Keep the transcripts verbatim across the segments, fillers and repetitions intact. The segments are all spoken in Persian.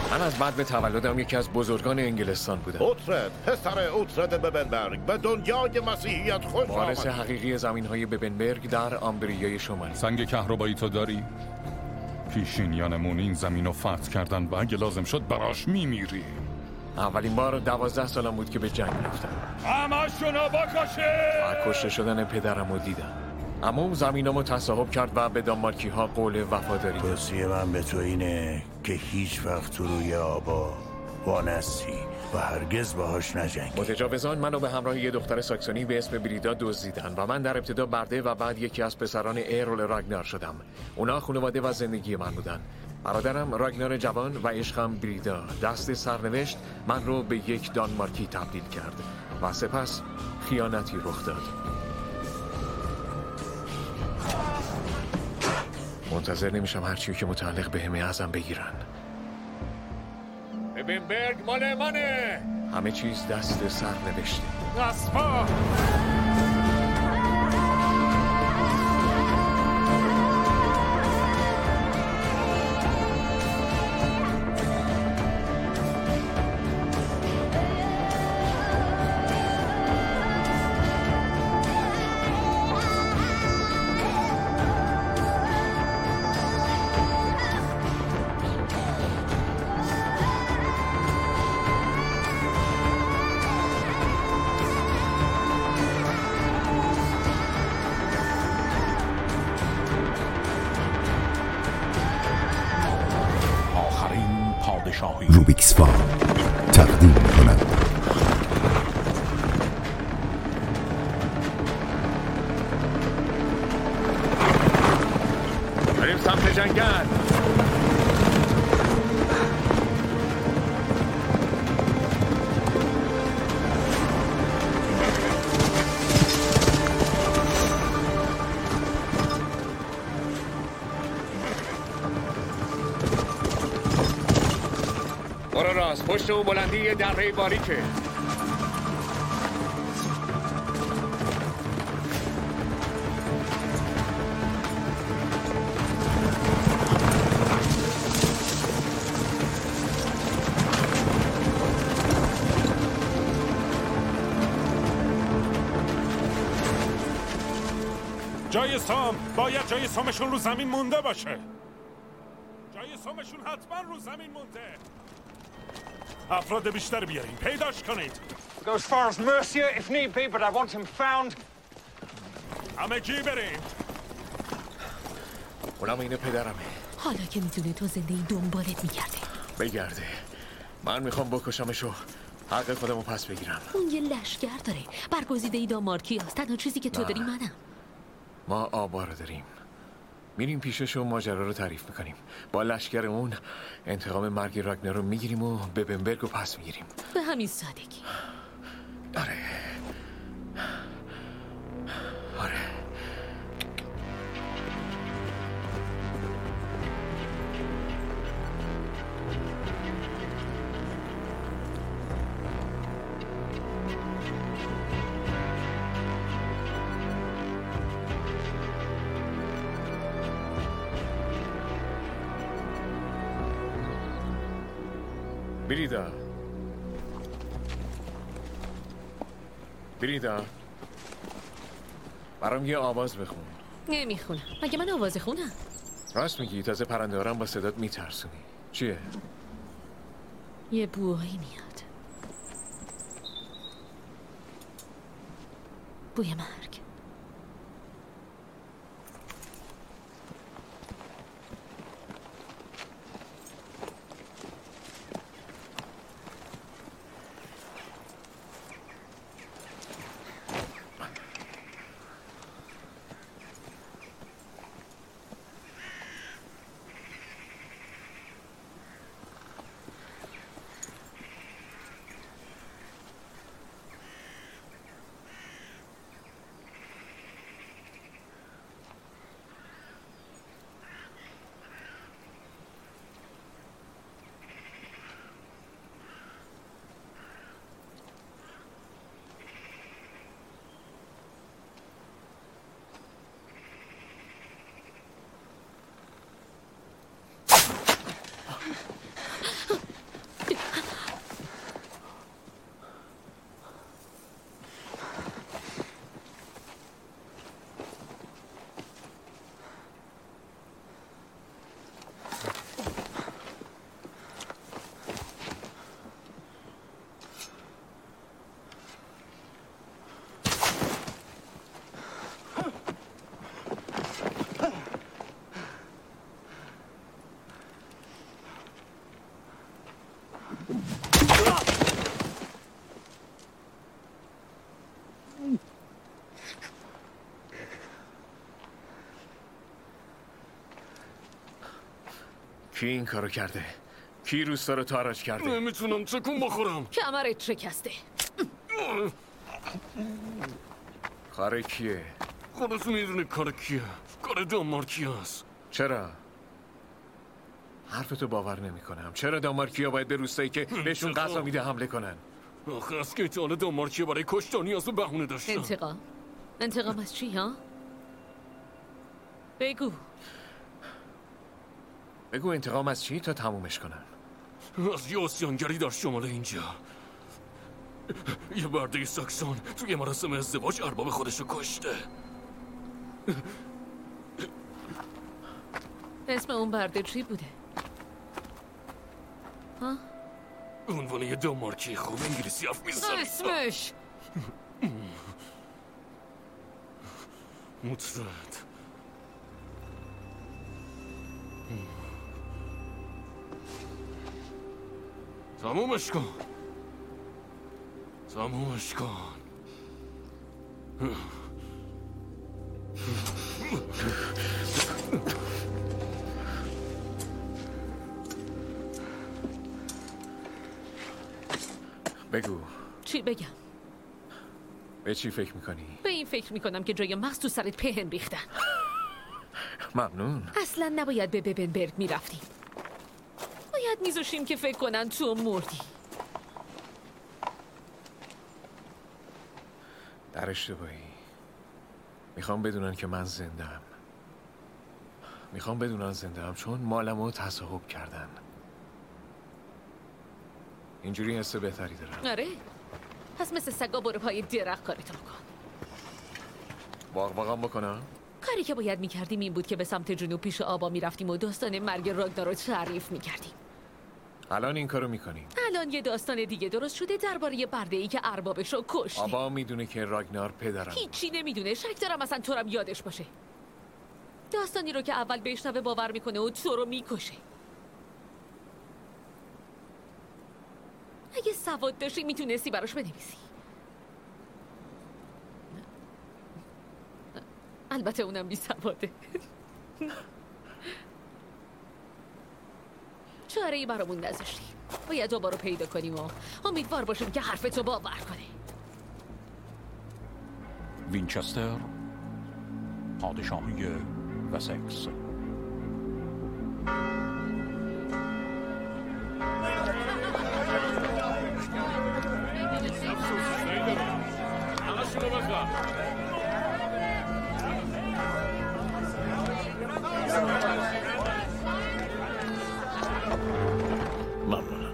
من از بعد به تولدم یکی از بزرگان انگلستان بودم. اوترد، پسر اوترد ببنبرگ، به دنیای مسیحیت خوش آمد. وارث حقیقی زمین‌های ببنبرگ در آمبریای شمالی. سنگ کهربایی تو داری؟ پیشینیانمون این زمین رو فتح کردن و اگه لازم شد براش میمیری. اولین بار دوازده سالم بود که به جنگ رفتم. همه‌شونو بکشه! و کشته شدن پدرم رو دیدم. اما اون زمینامو تصاحب کرد و به دانمارکی ها قول وفاداری داد. توصیه من به تو اینه که هیچ وقت تو روی آبا وانستی و هرگز باهاش نجنگی. متجاوزان منو به همراه یه دختر ساکسونی به اسم بریدا دزدیدن و من در ابتدا برده و بعد یکی از پسران ایرول راگنار شدم. اونا خانواده و زندگی من بودن. برادرم راگنار جوان و عشقم بریدا. دست سرنوشت من رو به یک دانمارکی تبدیل کرد و سپس خیانتی رخ داد. منتظر نمیشم هرچی که متعلق به همه ازم بگیرن. ببنبرگ مال منه. همه چیز دست سرنوشته. اسبا روبیکس فام تقدیم کند بریم سمت جنگل. برو راست، پشت اون بلندی یه دره باریکه. جای سام باید جای سامشون رو زمین مونده باشه. جای سامشون حتما رو زمین مونده. افراد بیشتر بیارین، پیداش کنید. Go as far as Mercia if need be, but I want him found. همه گی بریم. اونم اینه پدرمه. حالا که میدونه تو زنده این دنبالت میگرده. بگرده. من میخوام بکشمشو حق خودمو پس بگیرم. اون یه لشگر داره. برگزیده ای دانمارکی هست. تنها چیزی که تو داری منم. ما آبا رو داریم. میریم پیشش و ماجرا رو تعریف میکنیم. با لشکر اون انتقام مرگ راگنار رو میگیریم و ببنبرگ رو پس میگیریم. به همین سادگی. آره آره بریدا بریدا برام یه آواز بخون. نمیخونم. مگه من آواز خونم؟ راست میگی، تازه پرنده هارم با صدات میترسونی. چیه؟ یه بوهایی میاد. بوی مرگ. کی این کارو کرده؟ کی روستا رو تاراج کرده؟ نمیتونم تکون بخورم. کمرت شکسته. کار کیه؟ خودت میدونی کار کیه. کار دانمارکیاست. چرا؟ حرفتو باور نمی کنم. چرا دانمارکیا باید به روستایی که بهشون غذا میده حمله کنن؟ آخه از که ایتال دانمارکیا برای کشتن نیاز به بهونه داشتن. انتقام؟ انتقام از چی ها؟ بگو. بگو انتقام از چی تا تمومش کنن. از یه آسیانگری در شمال اینجا. یه برده ساکسون توی مراسم ازدواج ارباب خودشو کشته. اسم اون برده چی بوده؟ ها؟ عنوان یه دانمارکی خوب انگلیسی حرف میزنه. اسمش مطرد. تمومش کن. تمومش کن. بگو. چی بگم؟ به چی فکر میکنی؟ به این فکر میکنم که جای مغز تو سرت پهن ریختن. ممنون. اصلا نباید به ببنبرگ میرفتیم. باید میذاشیم که فکر کنن تو مردی. در اشتباهی. میخوام بدونن که من زنده‌ام. میخوام بدونن زنده‌ام چون مالمو تصاحب کردن. اینجوری حس بهتری دارم. آره؟ پس مثل سگا برو پای درخت کارتو بکن. باغ باغم بکنم؟ کاری که باید میکردیم این بود که به سمت جنوب پیش آبا میرفتیم و داستان مرگ راگنار رو تعریف میکردیم. الان این کارو میکنیم. الان یه داستان دیگه درست شده درباره برده‌ای که اربابش رو کشته. آبا میدونه که راگنار پدرم. هیچی نمیدونه. شک دارم اصلا تو رو یادش باشه. داستانی رو که اول بشنوه باور میکنه و تو رو میکشه. اگه سواد داشتی میتونستی براش بنویسی. البته اونم بی سواده. چاره ای برامون نذاشتی. باید دوباره پیدا کنیم و امیدوار باشیم که حرفتو باور کنه. وینچستر، پادشاهی وسکس. ممنونم.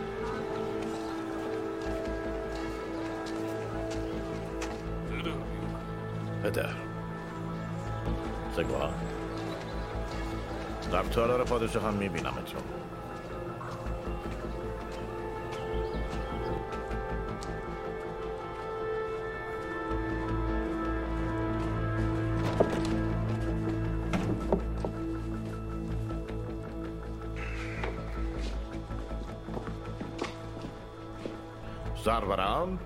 پدر سگوها در تالار پادشاه هم میبینمتون. سرورم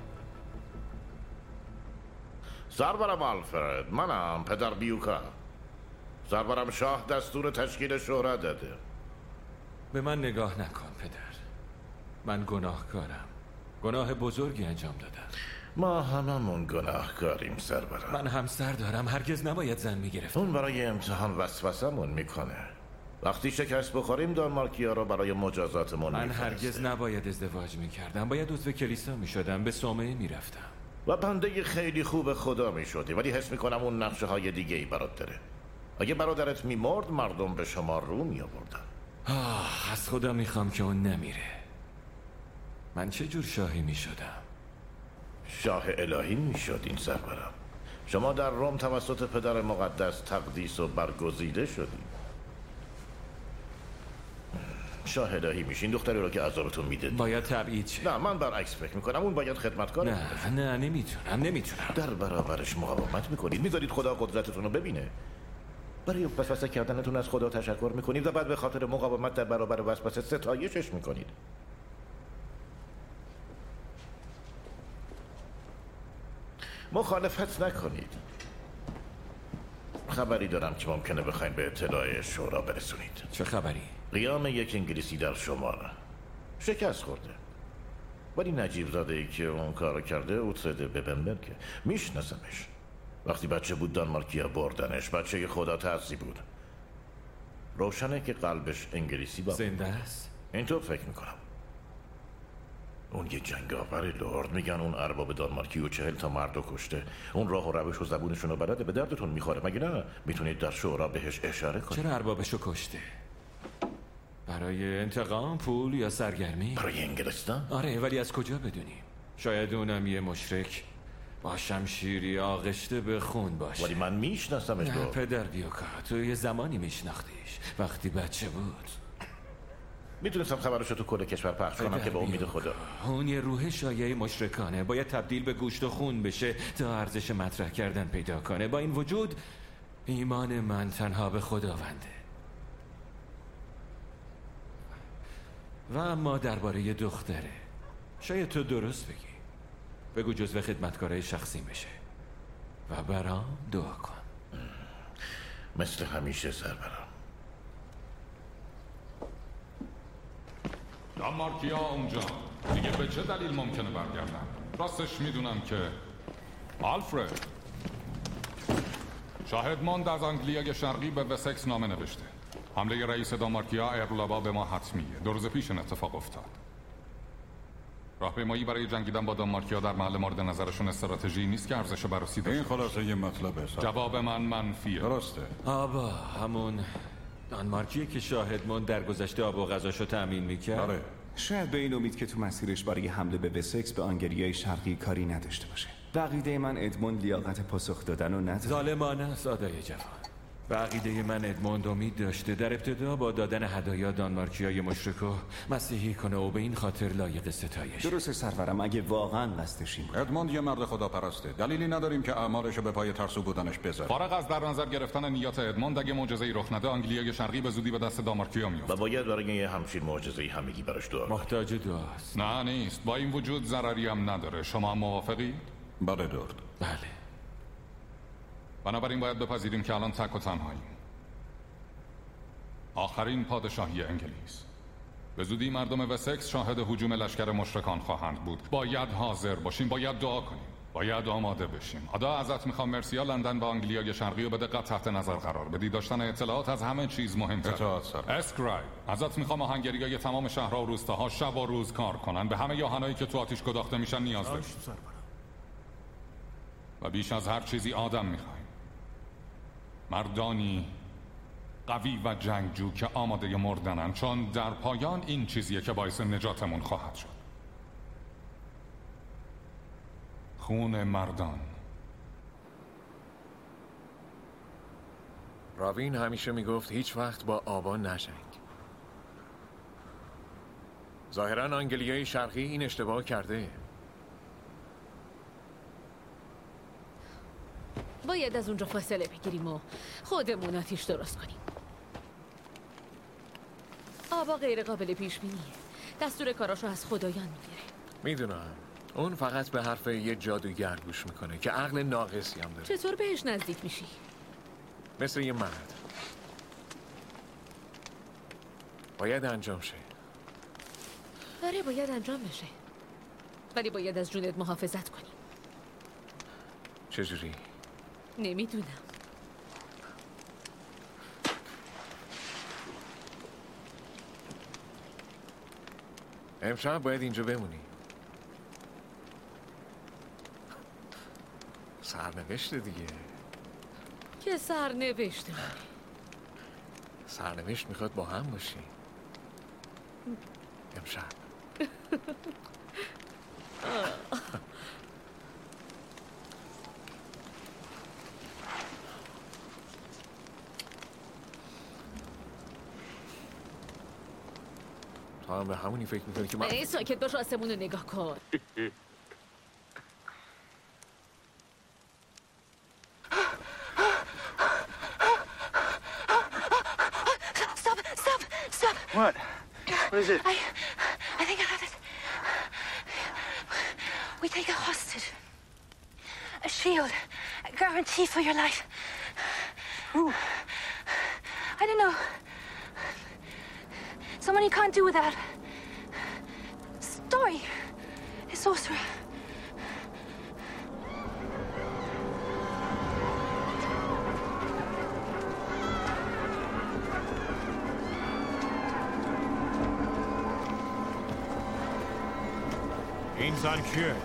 سرورم آلفرد، منم پدر بیوکا. سرورم شاه دستور تشکیل شورا داده. به من نگاه نکن پدر. من گناهکارم. گناه بزرگی انجام دادم. ما هممون گناهکاریم سرورم. من همسر دارم. هرگز نباید زن میگرفتم. اون برای امتحان وسوسمون میکنه. وقتی شکست بخوریم دانمارکیا رو برای مجازاتمون من میفرسته. هرگز نباید ازدواج میکردم. باید عضو کلیسا میشدم. به صومعه میرفتم و بنده خیلی خوب خدا میشدی، ولی حس میکنم اون نقشه های دیگه ای برات داره. اگه برادرت میمرد مردم به شما رو میآوردن. آه از خدا میخوام که اون نمیره. من چه جور شاهی میشدم؟ شاه الهی میشدین سرورم. شما در روم توسط پدر مقدس تقدیس و برگزیده شدین. شاه الهی میشین، دختری رو که عذابتون میده. باید تبعید شه. نه من برعکس فکر میکنم اون باید خدمتکار. نه نه نمیتونم نمیتونم. در برابرش مقاومت میکنید، میذارید خدا قدرتتون رو ببینه. برای وسوسه کردنتون از خدا تشکر میکنید و بعد به خاطر مقاومت در برابر وسوسه ستایشش میکنید. مخالفت نکنید. خبری دارم که ممکنه بخواین به اطلاع شورا برسونید. چه خبری؟ قیام یک انگلیسی در شمال شکست خورده، ولی نجیب زاده ای که اون کارو کرده اوترده ببنبرگه. میشناسمش. وقتی بچه بود دانمارکیا بردنش. بچه خدا ترسی بود. روشنه که قلبش انگلیسی با زنده است؟ اینطور فکر میکنم. اون یه جنگاور لورد. میگن اون ارباب دانمارکی و چهل تا مردو کشته. اون راه و روش و زبونشون رو بلده. به دردتون میخوره مگه نه؟ میتونید در شورا بهش اشاره کنید. چرا اربابشو کشته؟ برای انتقام، پول یا سرگرمی؟ برای انگلستان؟ آره، ولی از کجا بدونیم؟ شاید اونم یه مشرک با شمشیری آغشته به خون باشه. ولی من میشناسمش. نه پدر بیوکا، تو یه زمانی میشناختیش وقتی بچه بود. میتونستم خبرشو تو کل کشور پخش کنم که به امید خدا. اون یه روح شایعه مشرکانه، باید تبدیل به گوشت و خون بشه تا ارزش مطرح کردن پیدا کنه. با این وجود ایمان من تنها به خداونده. و اما درباره دختره، شاید تو درست بگی. بگو جزو خدمتکارای شخصی بشه و برام دعا کن. مثل همیشه سربرم. دانمارکیا اونجا دیگه به چه دلیل ممکنه برگردن؟ راستش میدونم که آلفرد شاهدماند از انگلیای شرقی به وسکس نامه نوشته. حمله رئیس دانمارکیا ایرلابا به ما حتمیه. دو روز پیش این اتفاق افتاد. راهپیمایی برای جنگیدن با دانمارکیا در محل مورد نظرشون استراتژی نیست که ارزش بررسی داشته. این خلاصه یه مطلبه. جواب من منفیه. درسته. آبا همون دانمارکیه که شاهدماند در گذشته آب و غذاشو تأمین میکرد. آره. شاید به این امید که تو مسیرش برای حمله به وسکس به آنگلیای شرقی کاری نداشته باشه. بقیده من ادموند لیاقت پاسخ دادن رو نداره. ظالمانه سادای جوان. بقیده من ادموند امید داشته در ابتدا با دادن هدایا دانمارکیای مشرکو مسیحی کنه و به این خاطر لایق ستایش. درسته سرورم، اگه واقعا قصدش این بود. ادموند یه مرد خداپرسته. دلیلی نداریم که اعمالشو به پای ترسو بودنش بذاره. فارغ از در نظر گرفتن نیات ادموند، اگه معجزه‌ای رخ نده آنگلیای شرقی به زودی به دست دانمارکیا میفته. و باید برای یه همچین معجزه‌ای همگی براش دعا کنیم. محتاج دعاست. نه نیست. با این وجود ضرری هم نداره. شما موافقید؟ بله دورد. بله. بنابراین باید بپذیریم که الان تک و تنهاییم. آخرین پادشاهی انگلیس. به زودی مردم وسکس شاهد هجوم لشکر مشرکان خواهند بود. باید حاضر باشیم، باید دعا کنیم، باید آماده بشیم. ادا ازت میخوام مرسیا لندن و آنگلیای شرقی رو به دقت تحت نظر قرار بدی. داشتن اطلاعات از همه چیز مهمتره. اطلاعات سر. اسکرایب ازت میخوام آهنگریای تمام شهرها و روستاها شب و روز کار کنن. به همه آهنایی که تو آتیش گداخته میشن نیاز داریم. و بیش از هر چیزی آدم میخوایم. مردانی قوی و جنگجو که آماده مردنن، چون در پایان این چیزیه که باعث نجاتمون خواهد شد. خون مردان. راوین همیشه میگفت هیچ وقت با آبا نجنگ. ظاهراً آنگلیای شرقی این اشتباه کرده. باید از اونجا فاصله بگیریم و خودمون آتیش درست کنیم. آبا غیر قابل پیش بینیه. دستور کاراشو از خدایان میگیره. میدونم. اون فقط به حرف یه جادوگر گوش میکنه که عقل ناقصی هم داره. چطور بهش نزدیک میشی؟ مثل یه مرد. باید انجام شه. آره باید انجام بشه. ولی باید از جونت محافظت کنی. چجوری؟ نمیدونم. امشب باید اینجا بمونی. سرنوشت دیگه. که سرنوشت منه. سرنوشت میخواد با هم باشی. امشب. تو هم به همونی فکر میکنی که من... ای ساکت باش، آسمون رو نگاه کن. Stop, stop, stop. What? What is it? I, I think I have it. We take a hostage. A shield. A guarantee for your life. Who? I don't know. Someone you can't do without. Story. A sorcerer. این زن کیه؟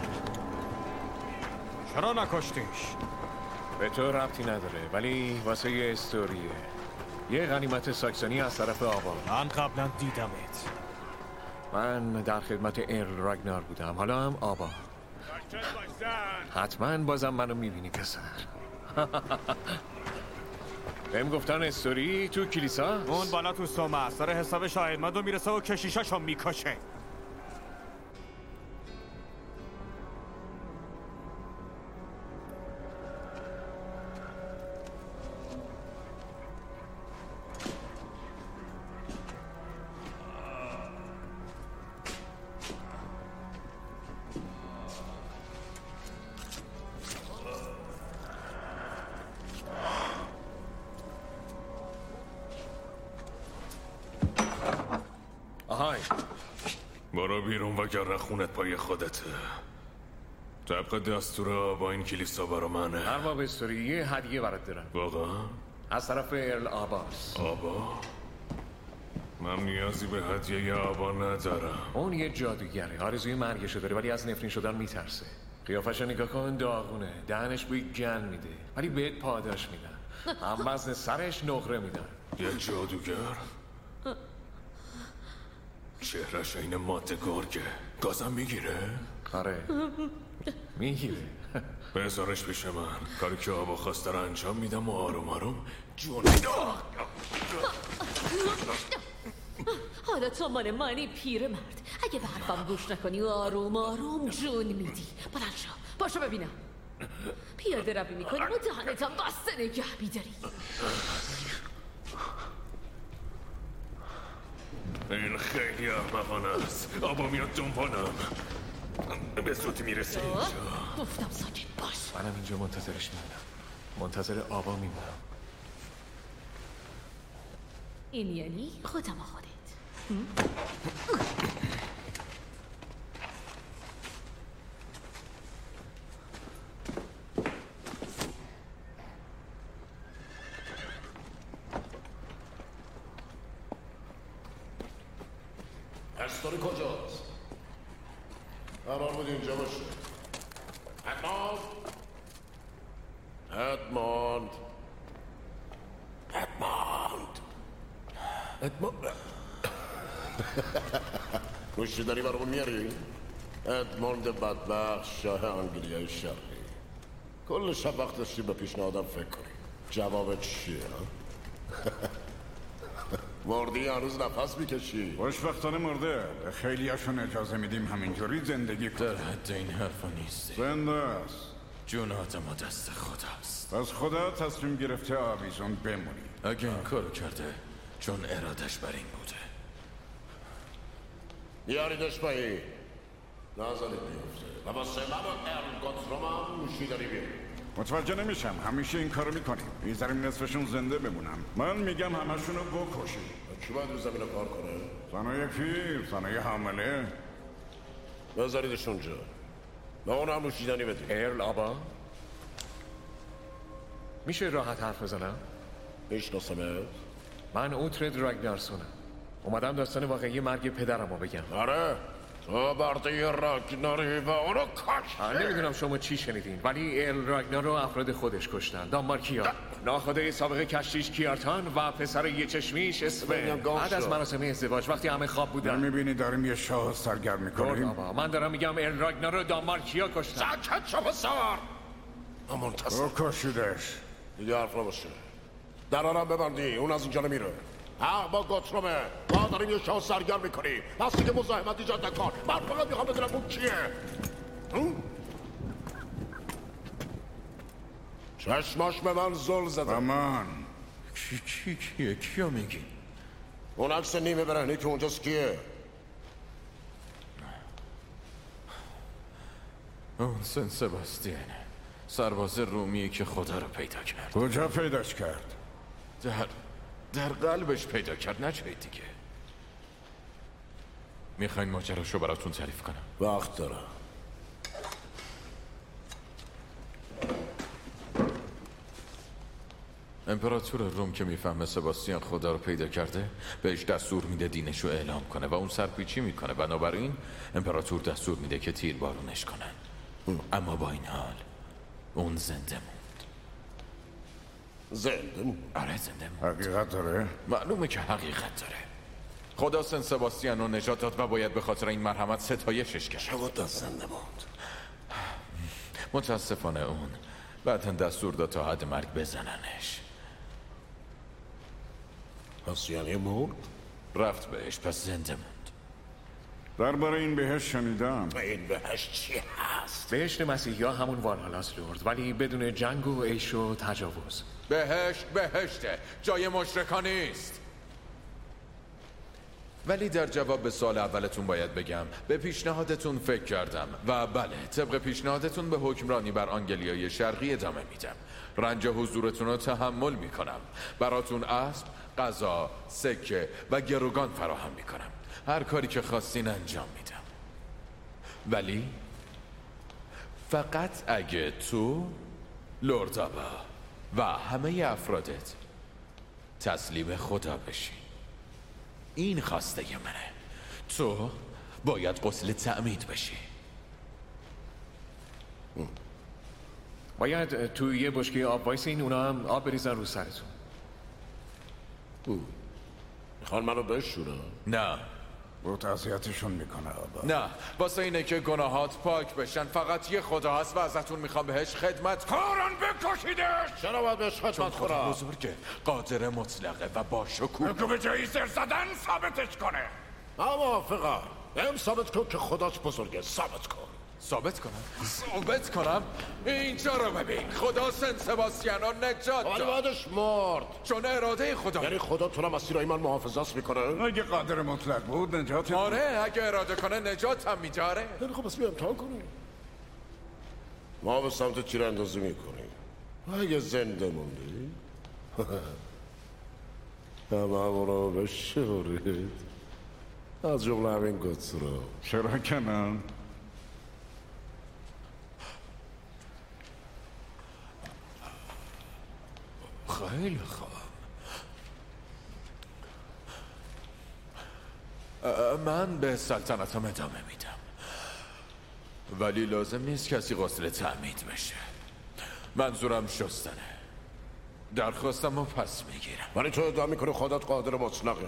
چرا نکشتیش؟ به تو ربطی نداره ولی واسه یه استوریه. یه غنیمت ساکسونی از طرف آبا. من قبلا دیدمت. من در خدمت ارل راگنار بودم، حالا هم آبا. حتما بازم منو میبینی پسر. بهم گفتن استوری تو کلیسا؟ اون بالا تو سومه است، داره حساب شاهدمندو میرسه و کشیشاشو میکشه. برو بیرون وگرنه خونت پای خودته. طبق دستور با این کلیسا برا منه. ارباب استوری یه هدیه برات دارم. واقعا؟ از طرف ارل آباست. آبا؟ من نیازی به هدیه آبا ندارم. اون یه جادوگره، آرزوی مرگشو داره ولی از نفرین شدن میترسه. قیافشو نگاه کن، داغونه، دهنش بوی گن میده ولی بهت پاداش میدن. هم وزن سرش نقره میدن. یه جادوگر؟ چهرش این ماده گرگه. گازم میگیره؟ آره میگیره. بذارش پیش من. کاری که آبا خواسته رو انجام میدم و آروم آروم جون. حالا تو مال منی پیرمرد. اگه به حرفم گوش نکنی و آروم آروم جون میدی. بلند شو پاشو ببینم. پیاده روی میکنی و دهنتم بسته نگه میداری. این خیلی احمقانه است. آبا میاد دنبالم. به زودی میرسه اینجا. گفتم ساکت باش. منم اینجا منتظرش میمونم. منتظر آبا میمونم. این یعنی خودم و خودت. استوری کجاست؟ قرار بود اینجا باشه. ادموند ادموند ادموند ادموند گوشی داری برامون میاری؟ ادموند بدبخت شاه انگلیای شرقی. کل شب وقت داشتی به پیشنهادم فکر کنی. جوابت چیه؟ مردی هنوز نفس میکشی. خوشبختانه مرده. خیلی هاشون اجازه میدیم همینجوری زندگی کنه. در حد این حرفا نیستی. زنده است. جون آدم و دست خداست. پس خدا تصمیم گرفته آویزون بمونی. اگه این کارو کرده چون ارادش بر این بوده. بیاریدش پایی. نازالید بیفته و واسه من و ارل گاتروم هم نوشیدنی بیارید. متوجه نمیشم. همیشه این کارو میکنیم. میذاریم نصفشون زنده بمونم. من میگم همشونو بکشیم. کی باید رو زمین کار کنه؟ زنای پیر، زنای حامله. بذاریدش اونجا. به اون هم نوشیدنی بدید. ارل آبا میشه راحت حرف بزنم؟ میشناسمت؟ من اوترد راگنارسونم. اومدم داستان واقعی مرگ پدرمو بگم. آره تو برده راگناری و اونو کشتی. نمیدونم شما چی شنیدین ولی ارل راگنار رو افراد خودش کشتن. دانمارکیا، ناخدای سابق کشتیش کیارتان و پسر یه چشمیش اسمه. بعد از مراسم ازدواج وقتی همه خواب بودن. میبینی داریم یه شاه سرگرم میکنیم. من دارم میگم ارل راگنار رو دانمارکیا کشتن. ساکت شو بسار. منتصر کشیدش. دیگه حرف نباشه. درارم ببندی. اون از اینجا نمیره. حق با گاترومه. ما داریم یه شاه سرگرم میکنیم. پس دیگه مزاحمت ایجاد نکن. من فقط میخوام بدونم اون کیه. چشماش به من زل زده. من کی کی کیه؟ کیو میگی؟ اون عکس نیمه برهنی که اونجاست کیه؟ اون سن سباستین. سرباز رومی که خدا رو پیدا کرد. کجا پیداش کرد؟ در در قلبش پیدا کرد، نه جای دیگه. میخواین ماجراشو براتون تعریف کنم؟ وقت دارم. امپراتور روم که میفهمه سباستیان خدا رو پیدا کرده بهش دستور میده دینش رو اعلام کنه و اون سرپیچی میکنه. بنابراین امپراتور دستور میده که تیر بارونش کنن. اما با این حال اون زنده موند. زنده موند؟ آره زنده موند. حقیقت داره؟ معلومه که حقیقت داره. خدا سن سباستیان رو نجات داد و باید به خاطر این مرحمت ستایشش کرد. چه مدت زنده موند؟ متاسفانه اون بعدن دستور داد تا حد مرگ بزننش. پس یعنی مرد؟ رفت بهش، پس زنده موند. درباره این بهشت شنیدم. این بهشت چی هست؟ بهشت مسیحی ها همون والهالاست لورد، ولی بدون جنگ و عیش و تجاوز. بهشت بهشته، جای مشرکا نیست. ولی در جواب به سوال اولتون باید بگم به پیشنهادتون فکر کردم و بله، طبق پیشنهادتون به حکمرانی بر آنگلیای شرقی ادامه میدم. رنج حضورتون رو تحمل میکنم. براتون اسب، غذا، سکه و گروگان فراهم میکنم. هر کاری که خواستین انجام میدم. ولی فقط اگه تو، لورد آبا و همه افرادت تسلیم خدا بشی. این خواسته منه. تو باید غسل تعمید بشی. باید توی یه بشکه آب وایسین، اونا هم آب بریزن رو سرتون. میخوان منو بشورن؟ نه. متعصیتشون میکنه آبا. نه، واسه اینه که گناهات پاک بشن. فقط یه خدا هست و ازتون میخوام بهش خدمت کاران بکشیدش. چرا باید بهش خدمت خدا کنم؟ بزرگه، قادر مطلقه و با شکوه. بگو به جایی سر زدن ثابتش کنه. موافقم. بهم ثابت کن که خداش بزرگه. ثابت کن. ثابت کنم؟ ثابت کنم؟ اینجا رو ببین. خدا سن سباستیان رو نجات ولی داد. بعدش مرد. چون اراده خدا. یعنی خدا تو رو مسیرهای من محافظت میکنه؟ اگه قادر مطلق بود نجات. آره، اگه اراده کنه نجات هم میداره. یعنی خب بس بیا امتحان کنیم. ما به سمت تیر اندازی میکنیم. اگه زنده موندی همه همون رو بشورید، از جمله همین گوتس رو. چرا که نه؟ خیلی خوب. من به سلطنتم ادامه میدم، ولی لازم نیست کسی غسل تعمید بشه. منظورم شستنه. درخواستم رو پس میگیرم. ولی تو ادعا میکنه خودت قادر مطلقه.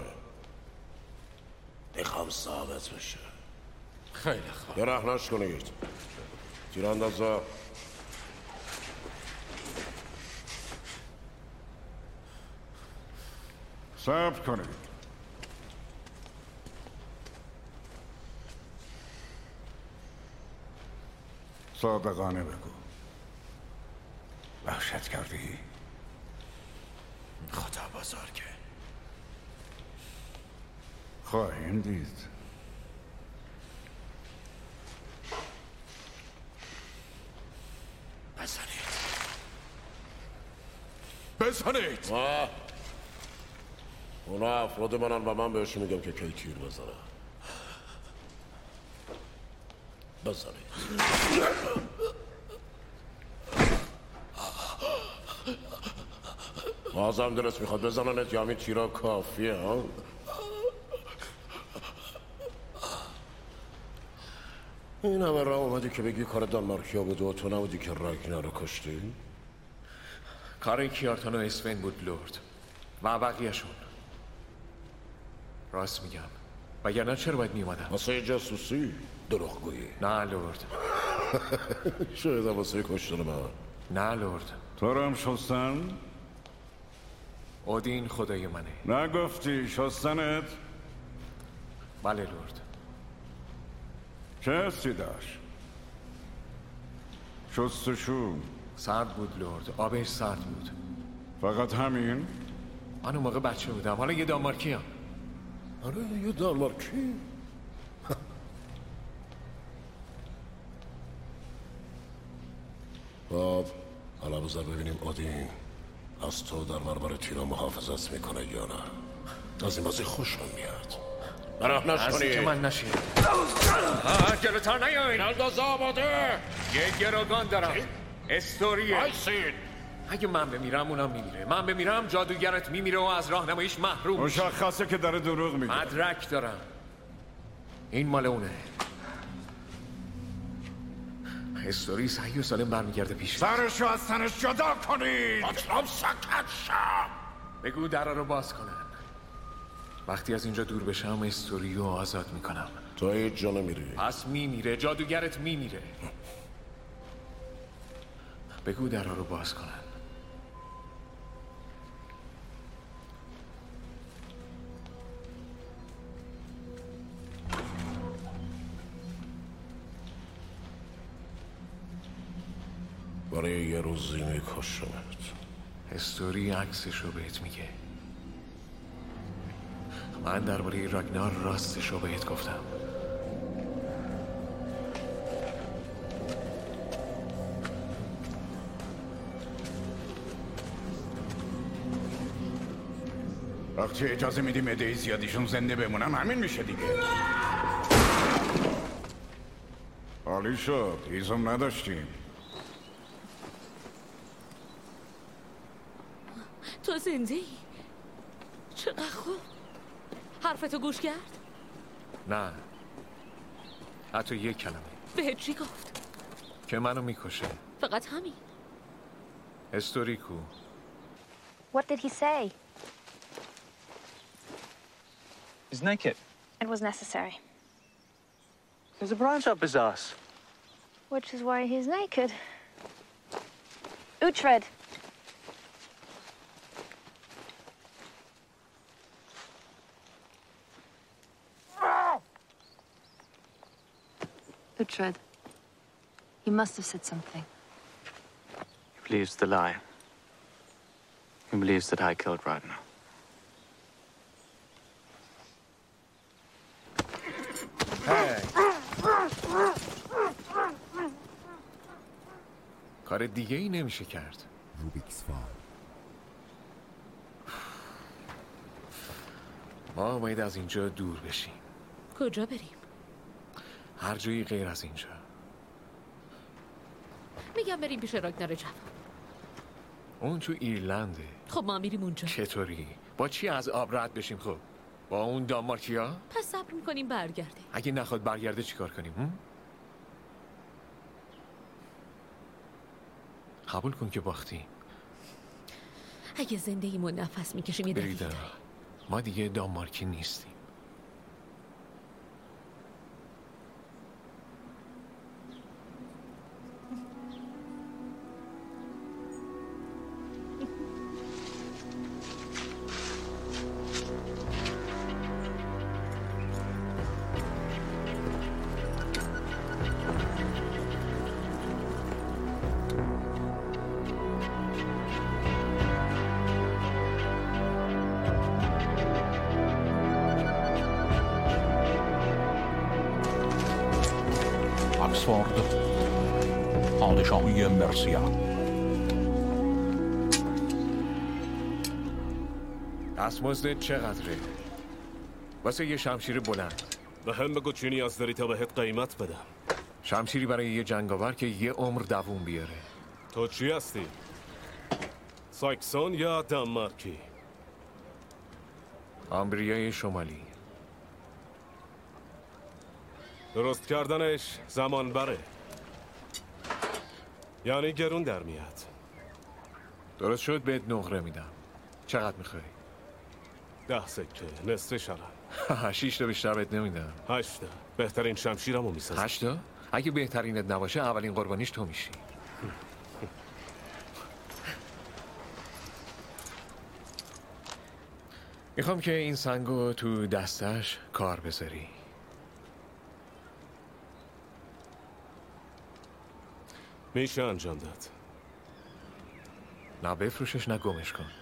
میخوام ثابت بشه. خیلی خوب. یه رهنش کنید. تیر اندازه. صبر کنید. صادقانه بگو، وحشت کردی؟ خدا بزرگه. خواهیم دید. بزنید بزنید. آه. اونا افراد منن و من بهشون میگم که کی تیر بزنن. بزنید. بازم درست میخواد بزننت یا همین تیرا کافیه ها؟ این همه راه اومدی که بگی کار دانمارکیا بود و تو نبودی که راگنار رو کشتی؟ کار کیارتان و اسفین بود لورد و بقیهشون. راست میگم. وگرنه چرا باید میومدم؟ واسه جاسوسی؟ دروغگویی؟ نه لورد. شاید واسه کشتن من. نه لورد. تو رو هم شستن؟ اودین خدای منه. نگفتی شستنت؟ بله لورد. چه حسی داشت؟ شستشو سرد بود لورد. آبش سرد بود. فقط همین؟ من اون موقع بچه بودم. حالا یه دانمارکی هم. آره یه دانمارکی؟ خب بگذار ببینیم اودین از تو در برابر تیرا محافظت میکنه یا نه. از این بازی خوشم میاد. براه نشکنی که من نشین. آه جلوتر نیاین. نلداز آماده. یه گروگان دارم. استوریه. بایستید. اگه من بمیرم اونم میمیره. من بمیرم جادوگرت میمیره و از راهنماییش محروم میشه. مشخصه که داره دروغ میگه. مدرک دارم. این مال اونه. استوری صحیح و سالم برمیگرده پیش. سرشو از تنش جدا کنید. اطلاب سکت شم. بگو درا رو باز کنن. وقتی از اینجا دور بشم استوری رو آزاد میکنم. تو هیچ جا نمیری. پس میمیره. جادوگرت میمیره. بگو درا رو باز کنن. برای یه روزی میکشمت. استوری عکسش رو بهت میگه. من درباره راگنار راستش رو بهت گفتم. وقتی اجازه میدیم عده زیادیشون زنده بمونن همین میشه دیگه. عالی شد. هیزم نداشتیم. تو زنده ای؟ چقدر خوب. حرفتو گوش کرد؟ نه حتی یک کلمه. بهت چی گفت؟ که منو میکشه. فقط همین. استوریکو. What did he say? He's naked. It was necessary. There's a branch up his ass. Which is why he's naked. Uhtred. Uhtred. He must have said something. He believes the lie. He believes that I killed Ragnar. Hey. کار دیگه ای نمیشه کرد. روبیکس فال. ما باید از اینجا دور بشیم. کجا بریم؟ هر جایی غیر از اینجا. میگم بریم پیش راگنار جوان. اون تو ایرلنده. خب ما میریم اونجا. چطوری؟ با چی از آب رد بشیم خب؟ با اون دانمارکیا؟ پس صبر میکنیم برگرده. اگه نخواد برگرده چیکار کنیم؟ هم؟ قبول کن که باختیم. اگه زنده ایم و نفس میکشیم یه دلیل داره. ما دیگه دانمارکی نیستیم. آکسفورد، پادشاهی مرسیا. دستمزد چقدره؟ واسه یه شمشیر بلند. به هم بگو چی نیاز داری تا بهت قیمت بدم. شمشیری برای یه جنگاور که یه عمر دووم بیاره. تو چی هستی؟ ساکسون یا دانمارکی؟ آمبریای شمالی. درست کردنش زمان بره. یعنی گرون در میاد. درست شد بهت نقره میدم. چقدر میخوای؟ ده سکه نصف شرم. شیش تا بیشتر بهت نمیدم. هشتا. بهترین شمشیرمو میسازم. هشتا؟ اگه بهترینت نباشه اولین قربانیش تو میشی. میخوام که این سنگو تو دستش کار بذاری. میشه انجام داد. نه بفروشش نه گمش کن.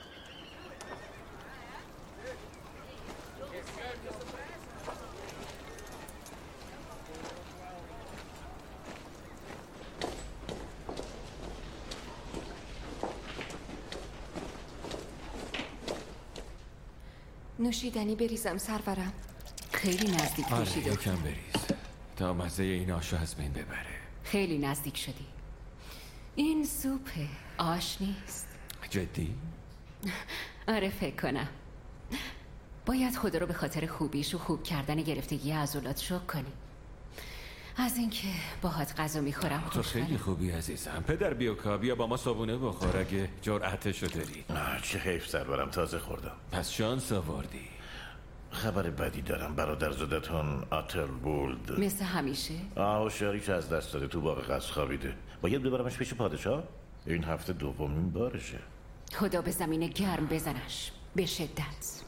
نوشیدنی بریزم سرورم. خیلی نزدیک آره میشی یکم دکتر. بریز تا مزه این آشو از بین ببره. خیلی نزدیک شدی. این سوپه، آش نیست. جدی؟ آره فکر کنم. باید خدا رو به خاطر خوبیش و خوب کردن گرفتگی عضلات شکر کنی. از اینکه باهات غذا میخورم تو خیلی خوبی عزیزم. پدر بیوکا بیا با ما صابونه بخور اگه جرأتشو داری. چه حیف سرورم، تازه خوردم. پس شانس آوردی. خبر بدی دارم، برادر زادتون آتلوولد مثل همیشه؟ آه هوشیاریش از دست داده، تو باغ قصر خوابیده. باید ببرمش پیش پادشاه. این هفته دومین بارشه. خدا به زمین گرم بزنش به شدت.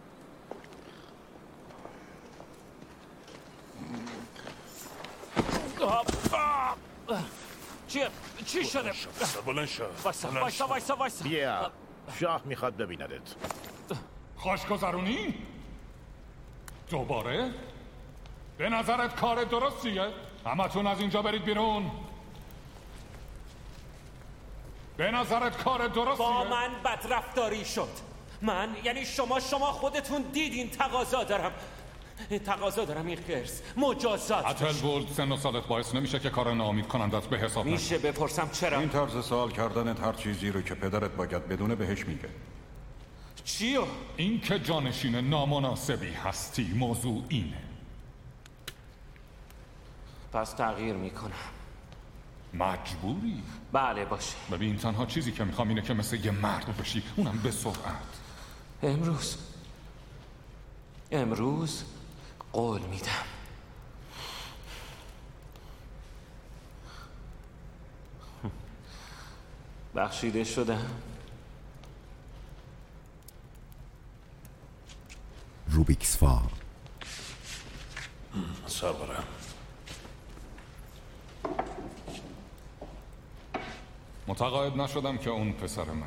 چیه؟ چی شده؟ بلند شو. وایسا وایسا وایسا وایسا. بیا شاه میخواد ببیندت. خوشگذرونی؟ دوباره؟ به نظرت کار درستیه؟ همتون از اینجا برید بیرون. به نظرت کار درستیه؟ با من بدرفتاری شد. من یعنی شما شما خودتون دیدین تقاضا دارم. تقاضا دارم این قرص مجازات. اتلوولد سن و سالت باعث نمیشه که کار ناامید کنندت به حساب نکنه. میشه بپرسم چرا؟ این طرز سوال کردنت هر چیزی رو که پدرت باید بدونه بهش میگه. چیو؟ این که جانشین نامناسبی هستی، موضوع اینه. پس تغییر میکنم. مجبوری؟ بله باشه. ببین تنها چیزی که میخوام اینه که مثل یه مرد بشی، اونم به سرعت. امروز امروز قول میدم. بخشیده شدم. روبیکس فار. سرورم متقاعد نشدم که اون پسر منه.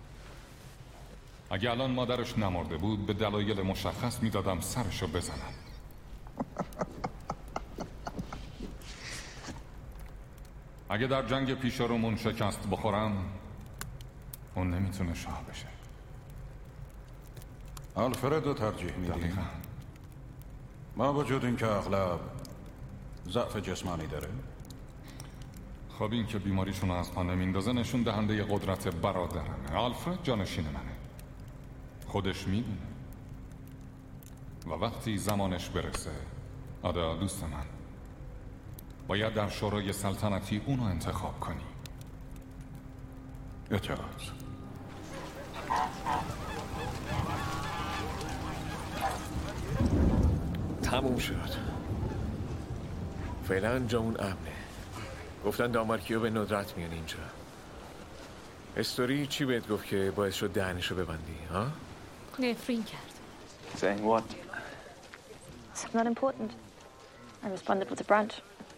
اگه الان مادرش نمرده بود به دلایل مشخص میدادم سرشو بزنم. اگه در جنگ پیش رومون شکست بخورم اون نمیتونه شاه بشه. آلفردو ترجیح میدی؟ ما وجود این که اغلب ضعف جسمانی داره. خب این که بیماریشون از پا نمیندازه نشون دهنده قدرت برادرمه. آلفرد جانشین منه، خودش میدونه و وقتی زمانش برسه آدا دوست من باید در شورای سلطنتی اونو انتخاب کنی. اطاعت. تموم شد. فعلا جامون امنه. گفتن دانمارکی‌ها به ندرت میان اینجا. استوری چی بهت گفت که باعث شد دهنشو ببندی ها؟ نفرین کرد. Saying what? It's not important. I responded with a brunch.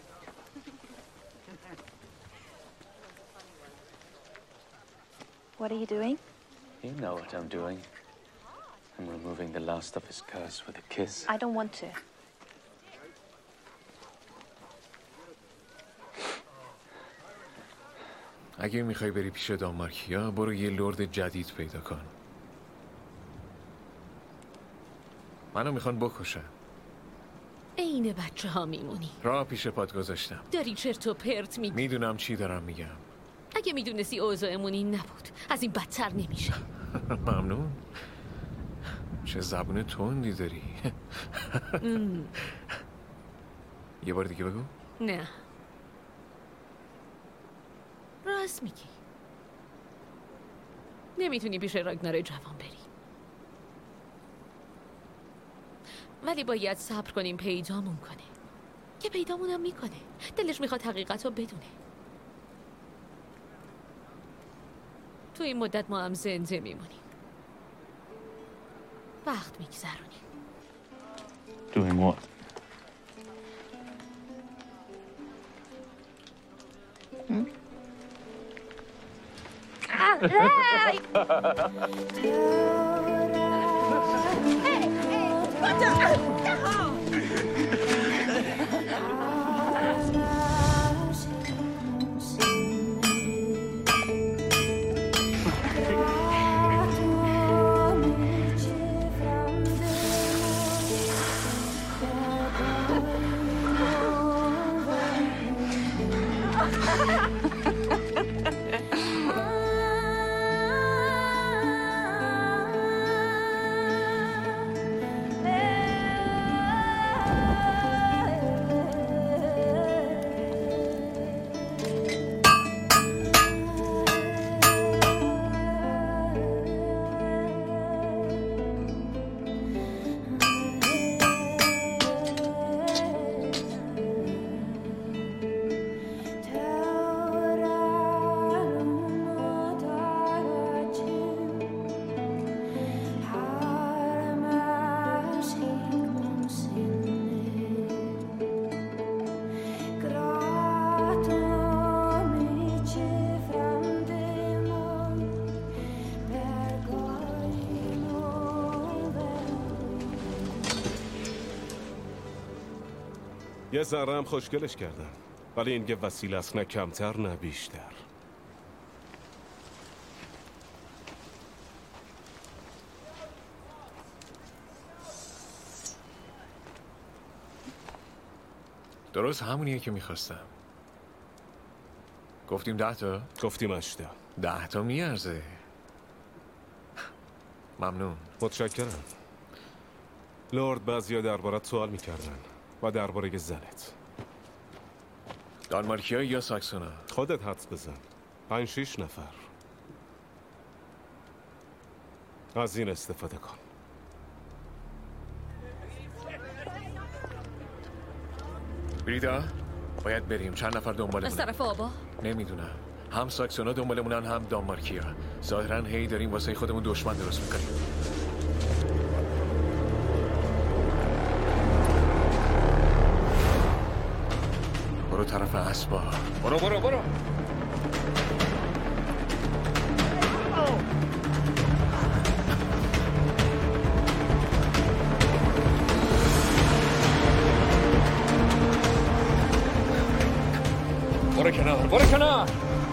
What are you doing? You know what I'm doing. I'm removing the last of his curse with a kiss. I don't want to. اگه میخوای بری پیش دانمارکیا برو یه لرد جدید پیدا کن. منو میخوان بکشن. عین بچه ها میمونی. راه پیش پات گذاشتم. داری چرت و پرت میگی. میدونم چی دارم میگم. اگه میدونستی اوضاعمون این نبود از این بدتر نمیشه. ممنون. چه زبون تندی داری. یه بار دیگه بگو. نه راست میگی. نمیتونی پیش راگنار جوان بری، ولی باید صبر کنیم پیدامون کنه که پیدامونم میکنه. دلش میخواد حقیقت رو بدونه. تو این مدت ما هم زنده میمونیم، وقت میگذرونیم. Doing what? Hmm? Ah, hey! Hey, hey, what the? یه ذره هم خوشگلش کردم، ولی این یه وسیله است، نه کمتر نه بیشتر. درست همونیه که میخواستم. گفتیم ده تا؟ گفتیم هشتا. ده تا میارزه. ممنون. متشکرم. لورد بعضیا دربارت سوال میکردن و درباره زنت. دانمارکیا یا ساکسونا؟ خودت حدس بزن. پنج شیش نفر. از این استفاده کن. بریدا باید بریم. چند نفر دنبالمونن؟ از طرف آبا؟ نمیدونم. هم ساکسونا دنبالمونن هم دانمارکیا. ظاهرا هی داریم واسه خودمون دشمن درست میکنیم. برو طرف اسبا. برو برو برو. برو کنار برو کنار.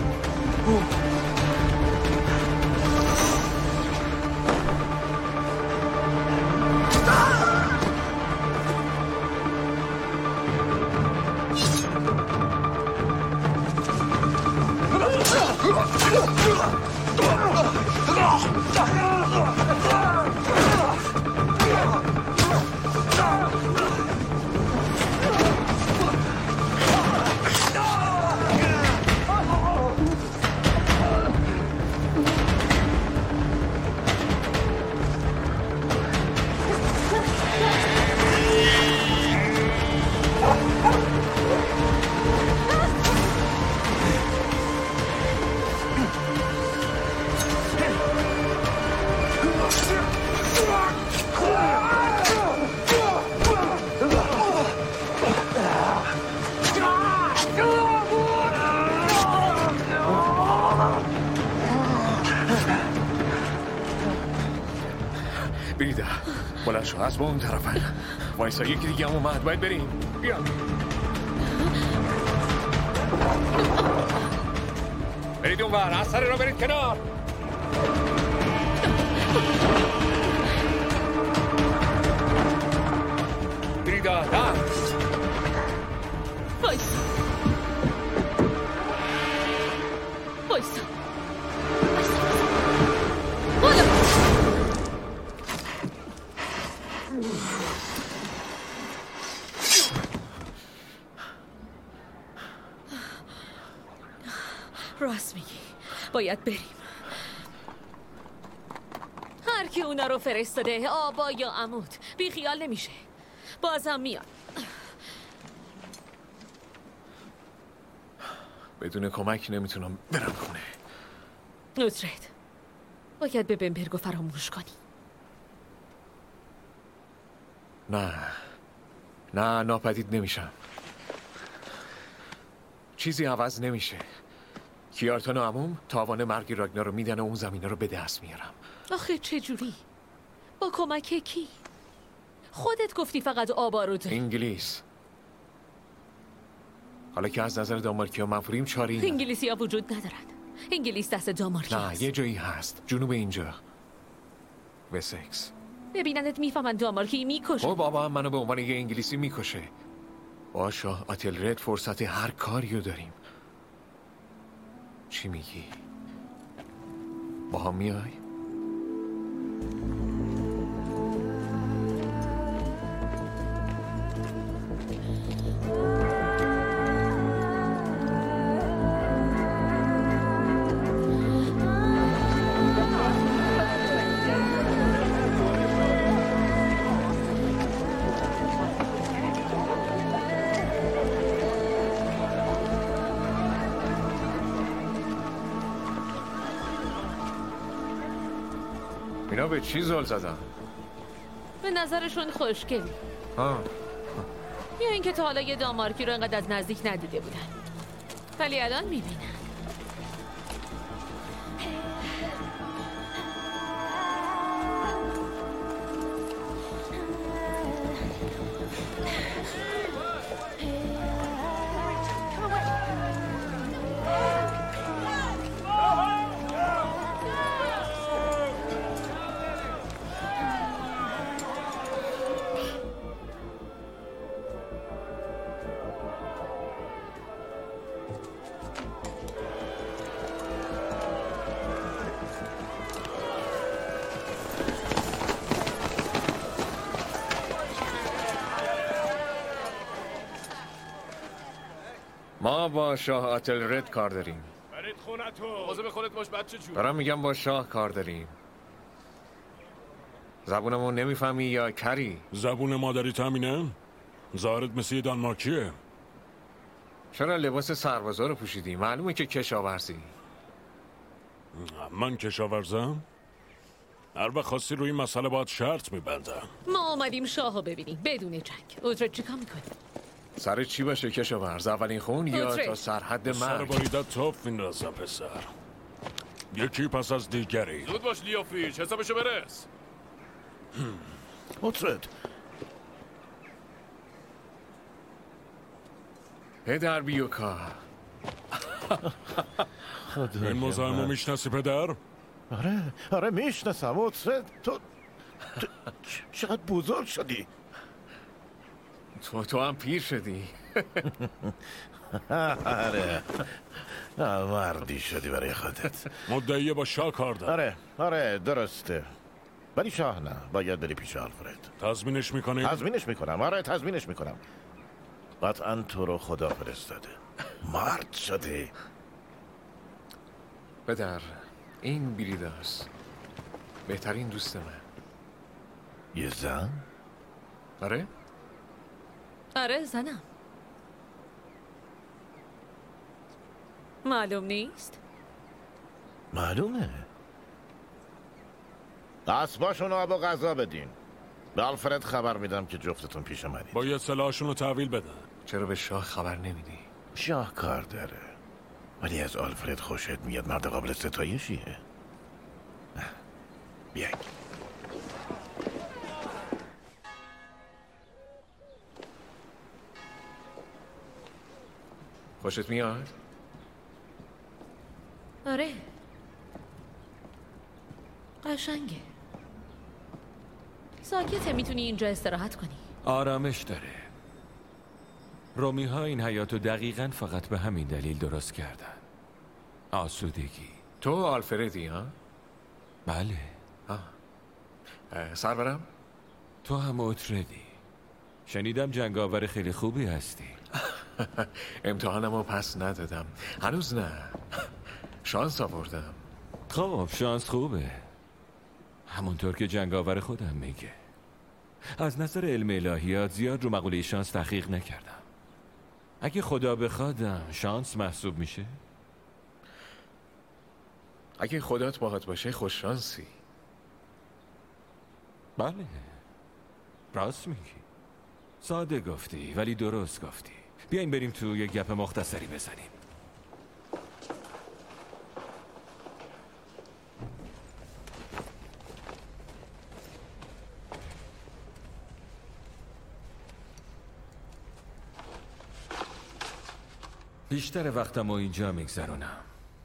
بریده بلند شو. از با اون طرفن. وایسا یکی دیگه هم اومد. باید بریم. بیا برید اون ور. از سر را برید کنار. بریده در وایسا وایسا راست میگی. باید بریم. هر کی اونا رو فرستاده، آبا یا عمود، بی خیال نمیشه. بازم میاد. بدون کمک نمیتونم برم خونه. نوترید باید به بمبرگو فراموش کنی. نه نه ناپدید نمیشم. چیزی عوض نمیشه. کیارتان و عموم تاوان مرگ راگنار رو میدن و اون زمینه رو به دست میارم. آخه چجوری؟ با کمک کی؟ خودت گفتی فقط آبا رو داری. انگلیس. حالا که از نظر دانمارکیا منفوریم چاری نه. انگلیسی ها وجود ندارن. انگلیس دست دانمارکیا نه هست. یه جایی هست. جنوب اینجا. وسکس. ببیننت میفهمن دانمارکی میکشه. او بابا هم منو به عنوان یه انگلیسی میکشه. باشا آتلرد فرصت هر کاریو داریم. چی میگی؟ با هم میای؟ اینا به چی زل زدن؟ به نظرشون خوشگلی. ها یا اینکه تا حالا یه دانمارکی رو انقدر از نزدیک ندیده بودن، ولی الان میبینن. ما با شاه اتلرد کار داریم. برید خونتون. مواظب خودت باش بچه جون. دارم میگم با شاه کار داریم. زبونمون نمیفهمی یا کری؟ زبون مادری تامینه؟ ظاهرت مثل یه دانمارکیه. چرا لباس سربازا رو پوشیدی؟ معلومه که کشاورزی. من کشاورزم؟ هر وقت خواستی روی این مسئله باید شرط میبندم. ما اومدیم شاهو ببینیم بدون جنگ. اوترد چیکار میکنی؟ سر چی باشه کشاورز؟ اولین خون یا تا سرحد مرگ؟ سر باریدت توف میندازم پسر. یکی پس از دیگری. زود باش لیوفیش، حسابشو برس. اوترد پدر بیوکا. این مزاحمو میشناسی پدر؟ آره آره میشناسم اوترد. تو تو چقدر بزرگ شدی. تو تو هم پیر شدی. آره مردی شدی برای خودت. مدعیه با شاه کار داره. آره آره درسته، ولی شاه نه، باید بری پیش آلفرد. تضمینش میکنی؟ تضمینش میکنم، آره تضمینش میکنم. قطعا تو رو خدا فرستاده. مرد شده. پدر این بریداست بهترین دوست من. یه زن؟ آره؟ آره زنم. معلوم نیست؟ معلومه. اسباشون رو آب و غذا بدین. به آلفرد خبر میدم که جفتتون پیش منید. باید سلاحشون رو تحویل بدن. چرا به شاه خبر نمیدی؟ شاه کار داره، ولی از آلفرد خوشت میاد. مرد قابل ستایشیه. بیاین. خوشت میاد؟ آره قشنگه. ساکته، میتونی اینجا استراحت کنی. آرامش داره. رومی ها این حیاتو دقیقاً فقط به همین دلیل درست کردن. آسودگی. تو آلفردی ها؟ بله. آه. سرورم؟ تو هم اوتردی. شنیدم جنگاور خیلی خوبی هستی. امتحانمو پس ندادم هنوز. نه شانس آوردم. خب شانس خوبه، همونطور که جنگاور خودم میگه. از نظر علم الهیات زیاد رو مقوله شانس تحقیق نکردم. اگه خدا بخوادم شانس محسوب میشه؟ اگه خدات باهات باشه خوش شانسی. بله راست میگی. ساده گفتی ولی درست گفتی. بیاین بریم تو یه گپ مختصری بزنیم. بیشتر وقتم رو اینجا میگذرونم.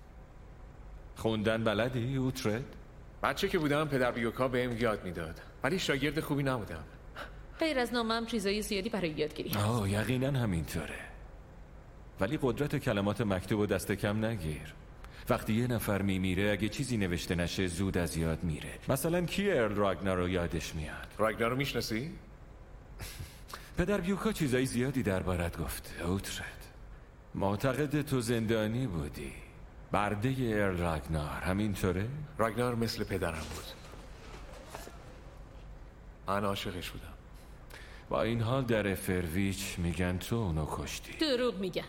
خوندن بلدی اوترد؟ بچه که بودم پدر بیوکا بهم یاد میداد، ولی شاگرد خوبی نبودم. غیر از نامم چیزایی زیادی برای یادگیری هست. آه یقینا همینطوره. ولی قدرت کلمات مکتوب و دست کم نگیر. وقتی یه نفر میمیره اگه چیزی نوشته نشه زود از یاد میره. مثلا کی ارل راگنار رو یادش میاد؟ راگنار رو میشناسی؟ پدر بیوکا چیزای زیادی دربارت گفته. اوترد معتقد تو زندانی بودی. برده ارل راگنار همینطوره؟ راگنار مثل پدرم بود. من عاشقش بودم. با این حال در افرویچ میگن تو اونو کشتی. دروغ میگن.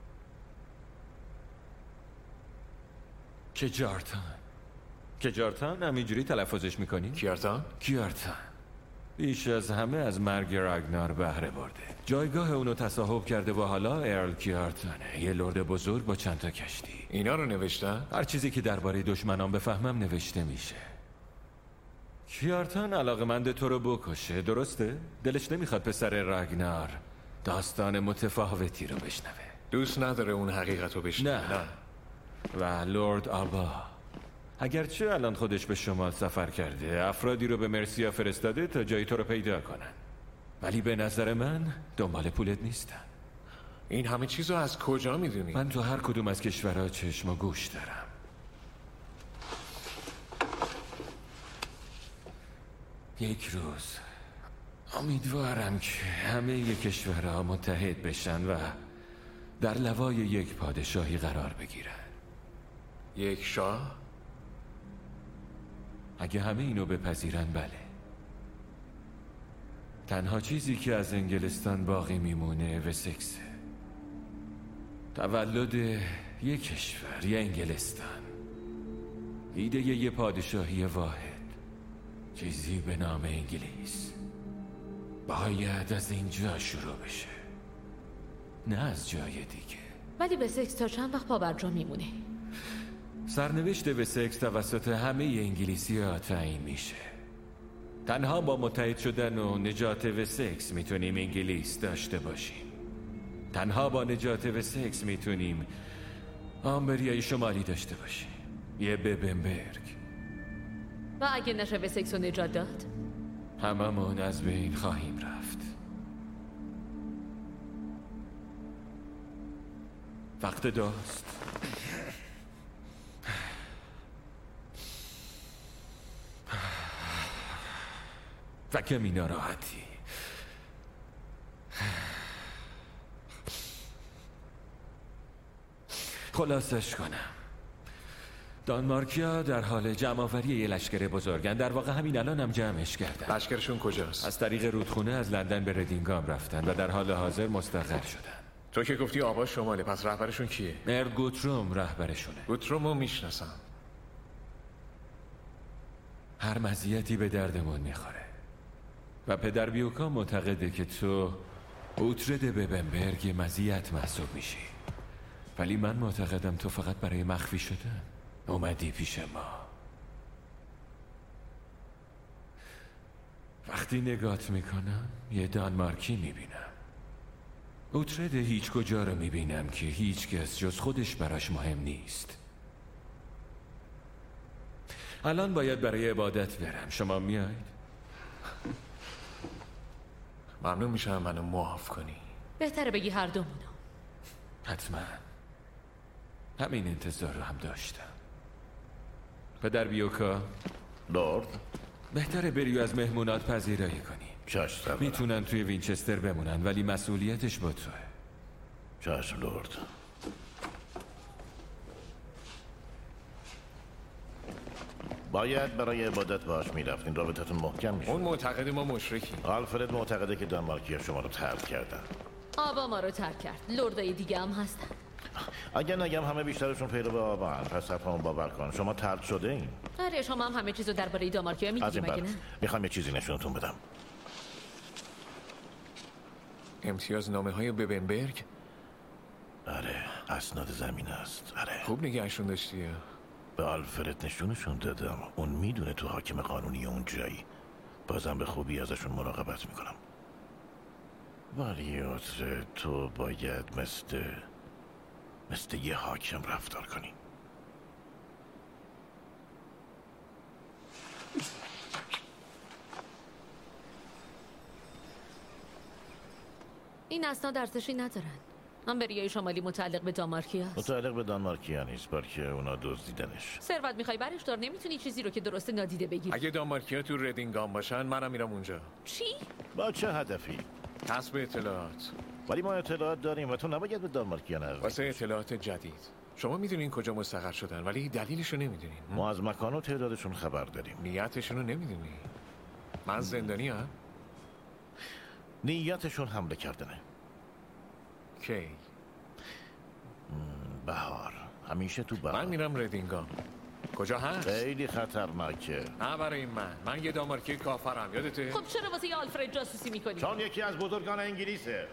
کجارتان کجارتان همینجوری تلفظش میکنی؟ کیارتان؟ کیارتان بیش از همه از مرگ راگنار بهره برده. جایگاه اونو تصاحب کرده و حالا ارل کیارتانه، یه لرد بزرگ با چند تا کشتی. اینا رو نوشتن؟ هر چیزی که درباره دشمنان بفهمم نوشته میشه. کیارتان علاقمند تو رو بکشه، درسته؟ دلش نمیخواد پسر راگنار داستان متفاوتی رو بشنوه. دوست نداره اون حقیقت رو بشنوه. نه. نه و لورد آبا اگرچه الان خودش به شمال سفر کرده، افرادی رو به مرسیا فرستاده تا جای تو رو پیدا کنن، ولی به نظر من دنبال پولت نیستن. این همه چیز رو از کجا میدونی؟ من تو هر کدوم از کشورها چشم و گوش دارم. یک روز امیدوارم که همه ی کشورها متحد بشن و در لوای یک پادشاهی قرار بگیرن. یک شاه؟ اگه همه اینو بپذیرن بله. تنها چیزی که از انگلستان باقی میمونه وسکسه. تولد یک کشور، یه انگلستان. ایده یه پادشاهی واحد، چیزی به نام انگلیس. باید از اینجا شروع بشه، نه از جای دیگه. ولی وسکس تا چند وقت پابرجا میمونه؟ سرنوشت وسکس توسط همه انگلیسی ها تعیین میشه. تنها با متحد شدن و نجات وسکس میتونیم انگلیس داشته باشیم. تنها با نجات وسکس میتونیم آمبریای شمالی داشته باشیم، یه ببنبرگ. و اگه نشه وسکس رو نجات داد؟ هممون از بین خواهیم رفت. وقت داست. و کمی ناراحتی. خلاصش کنم، دانمارکیا در حال جمع‌آوری یه لشکر بزرگن. در واقع همین الان هم جمعش کردن. لشکرشون کجاست؟ از طریق رودخونه از لندن به ردینگام رفتن و در حال حاضر مستقر شدن. تو که گفتی آبا شماله، پس رهبرشون کیه؟ ارل گوتروم رهبرشونه. گوترومو میشناسم. هر مزیتی به دردمون میخوره و پدر بیوکا معتقده که تو اوترد ببنبرگ یه مزیت محسوب میشی، ولی من معتقدم تو فقط برای مخفی شدن اومدی پیش ما. وقتی نگات میکنم یه دانمارکی میبینم. اوترد هیچ کجا رو میبینم که هیچ کس جز خودش براش مهم نیست. الان باید برای عبادت برم، شما میاید؟ ممنون میشم منو معاف کنی. بهتره بگی هر دومونو. حتما همین انتظار رو هم داشتم. پدر بیوکا. لورد بهتره بری از مهمونات پذیرایی کنی. چشم. میتونن توی وینچستر بمونن ولی مسئولیتش با توه. چشم لورد. باید برای عبادت باش میرفتین، رابطتون محکم میشه. اون معتقد ما مشرکی. آلفرد معتقده که دانمارکی‌ها شما رو طرد کردن. آبا ما رو ترک کرد. لردای دیگه هم هستن. اگه نگم همه بیشترشون پیرو آبا هن، پس حتما باور کن شما طرد شده این. آره شما هم همه چیزو درباره دانمارکیا میگی مگه نه؟ میخوام یه چیزی نشونتون بدم. امتیاز نامه های ببنبرگ؟ آره اسناد زمین است. آره خوب نگهشون داشتی. به آلفرد نشونشون دادم، اون میدونه تو حاکم قانونی اون جایی. بازم به خوبی ازشون مراقبت میکنم. ولی اوتره تو باید مثل مثل یه حاکم رفتار کنی. این اسناد ارزشی ندارن. امبریای شمالی متعلق به دانمارکیا است. متعلق به دانمارکیا نیست، بلکه اونا دزدیدنش. ثروت میخوای برش دار، نمیتونی چیزی رو که درست نادیده بگیری. اگه دانمارکیا تو ردینگام باشن منم میرم اونجا. چی؟ با چه هدفی؟ کسب اطلاعات. ولی ما اطلاعات داریم و تو نباید به دانمارکیا نزدیک. واسه اطلاعات جدید. شما میدونین کجا مستقر شدن ولی دلیلشو نمیدونین. ما از مکان و تعدادشون خبر داریم. نیتشون رو نمیدونی. من زندانی ام؟ نیتشون حمله کردنه. کی؟ بهار. همیشه تو بهار. من میرم ردینگام. کجا هست؟ خیلی خطرناکه. نه برای من. من یه دانمارکی کافرم، یادته؟ خب چرا واسه یه آلفرد جاسوسی میکنی؟ چون یکی از بزرگان انگلیسه.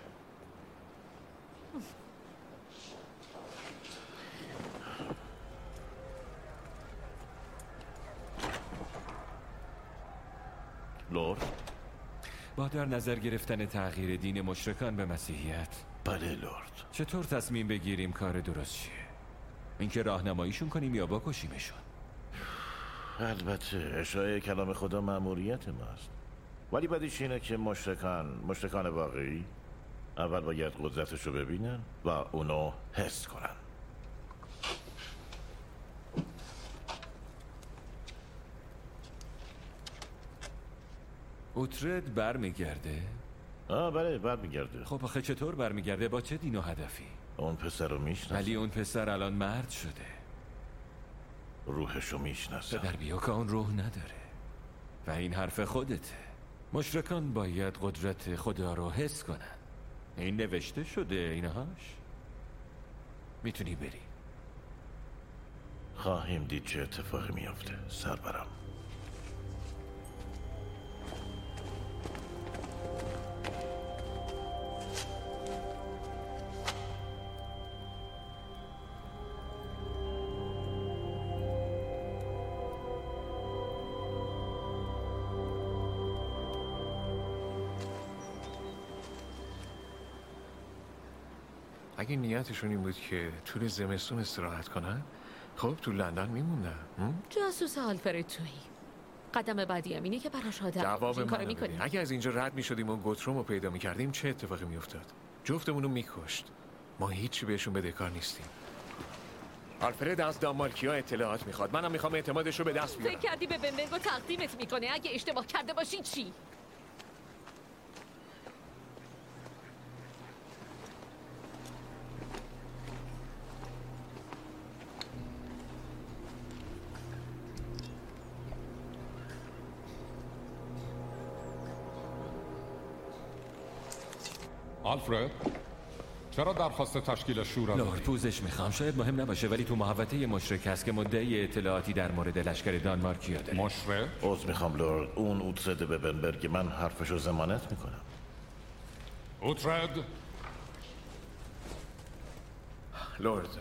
لورد؟ با در نظر گرفتن تغییر دین مشرکان به مسیحیت، بله لورد. چطور تصمیم بگیریم کار درست چیه؟ اینکه راهنماییشون کنیم یا بکشیمشون؟ البته اشاعه کلام خدا مأموریت ماست، ولی بدیش اینه که مشرکان مشرکان واقعی اول باید قدرتش رو ببینن و اونو حس کنن. اوترد برمیگرده؟ آه بله برمیگرده. خب آخه چطور برمیگرده؟ با چه دین و هدفی؟ اون پسر رو میشناسه. ولی اون پسر الان مرد شده. روحشو میشناسه. در بیوکا اون روح نداره و این حرف خودته. مشرکان باید قدرت خدا رو حس کنن. این نوشته شده اینهاش. میتونی بری. خواهیم دید چه اتفاقی میافته. سربرم. اگه نیتشون این بود که طول زمستون استراحت کنن، خب تو لندن میموندن. جاسوس آلفرد تویی. قدم بعدی هم اینه که براش آدم جواب این کارو منو میکنی. بده. اگه از اینجا رد میشدیم و گوتروم رو پیدا میکردیم چه اتفاقی میافتاد؟ جفتمون رو میکشت. ما هیچی بهشون بدهکار نیستیم. آلفرد از دانمارکیا اطلاعات میخواد. منم میخوام اعتمادش رو به دست بیارم. فکر کردی به بنبرگو تقدیمت میکنه؟ اگه اشتباه کرده باشی چی؟ آلفرد، چرا درخواست تشکیل شورا دادی؟ لورد پوزش میخوام، شاید مهم نباشه ولی تو محوطه مشرک هست که مدعی اطلاعاتی در مورد لشکر دانمارکیا داره. مشرک؟ عذر میخوام لورد، اون اوترد ببنبرگ من حرفشو ضمانت میکنم. اوترد؟ لورد،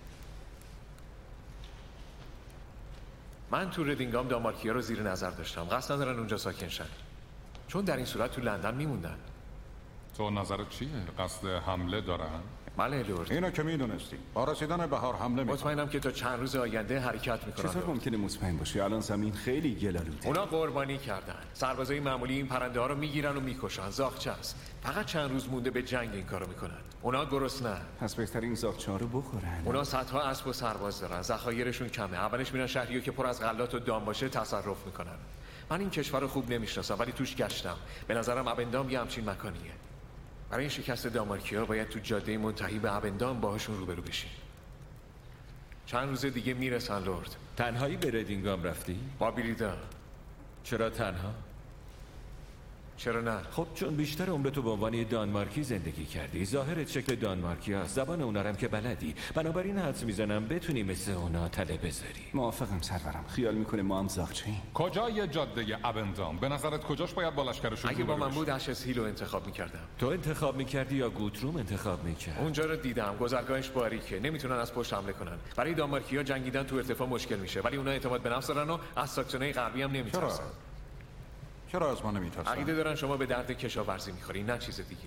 من تو ردینگام دانمارکیا رو زیر نظر داشتم. قصد ندارن اونجا ساکن شن، چون در این صورت تو لندن میموندن. تو نظرت چیه؟ قصد حمله دارن؟ بله لورد. اینو که میدونستی. با رسیدن بهار حمله میکنن. مطمئنم که تا چند روز آینده حرکت میکنن. چطور ممکنه مطمئن باشی؟ الان زمین خیلی گلالوده. اونا قربانی کردن. سربازای معمولی این پرنده ها رو میگیرن و میکشن. زاغچه است. فقط چند روز مونده به جنگ این کارو میکنن. اونا گرسنه. پس بهتر این زاغچه ها رو بخورن. اونا صدها اسب و سرباز دارن. ذخایرشون کمه. اولش میرن شهریو که پر از غلات و دام باشه تصرف میکنن. من این کشور رو خوب نمیشناسم ولی توش گشتم. به نظرم ابندام یه همچین مکانیه. برای این شکست دانمارکیا باید تو جاده منتهی به ابندام باهاشون روبرو بشیم. چند روز دیگه میرسن لورد. تنهایی به ردینگام رفتی؟ با بریدا. چرا تنها؟ چرا نه؟ خب چون بیشتر عمرتو به عنوان دانمارکی زندگی کردی. ظاهرت شکل دانمارکی هست. زبان اونا هم که بلدی. بنابراین حدس میزنم بتونی مثل اونا تله بذاری. موافقم سرورم. خیال میکنه ما هم زاغچه‌ایم. کجای جاده ابندام؟ به نظرت کجاش باید با لشکرشون؟ اگه با من بود اشس هیل رو انتخاب میکردم. تو انتخاب میکردی یا گوتروم انتخاب میکرد؟ اونجا رو دیدم. گذرگاهش باریکه. نمیتونن از پشت حمله کنن. برای دانمارکیا جنگیدن تو ارتفاع مشکل میشه. ولی اونا اعتماد به نفس دارن و از ساکسونای غربی هم نمیترسن. چرا از ما نمیترسن؟ عقیده دارن شما به درد کشاورزی میخوری، نه چیز دیگه.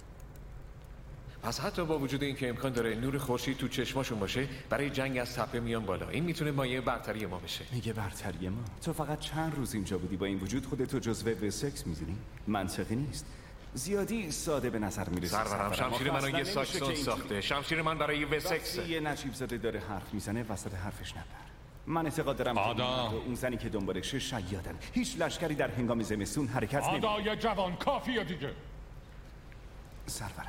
پس حتی با وجود اینکه امکان داره نور خورشید تو چشماشون باشه، برای جنگ از تپه میان بالا. این میتونه مایه برتری ما بشه. میگه برتری ما؟ تو فقط چند روز اینجا بودی، با این وجود خودتو جزو وسکس میدونی؟ منطقی نیست. زیادی ساده به نظر میرسه. سرورم شمشیر منو یه ساکسون ساخته. شمشیر من برای وسکس. یه نجیب زاده داره حرف میزنه وسط حرفش نپر. من اعتقاد دارم آدا اون زنی که دنبالشه شیادن. هیچ لشکری در هنگام زمستون حرکت نمی‌کنه. آدا یه جوان کافیه دیگه. سرورم